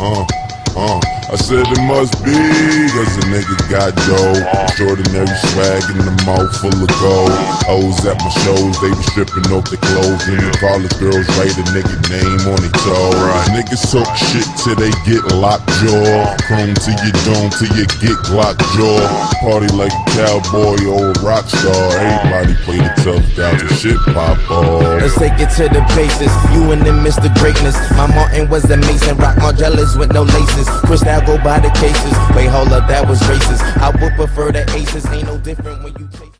I said it must be, cause the nigga got dough. Extraordinary swag in the mouth full of gold. Hoes at my shows, they be stripping off their clothes. And the college girls write a nigga name on their toe. Niggas talk shit till they get locked jaw. Chrome to your dome till you get locked jaw. Party like a cowboy or a rock star. Everybody play the tough guy till shit pop off. Let's take it to the basis, you and them Mr. Greatness. My Martin was a Mason, rock Margellas with no laces. Crystal go by the cases, wait hold up, that was racist. I would prefer the aces, ain't no different when you chase.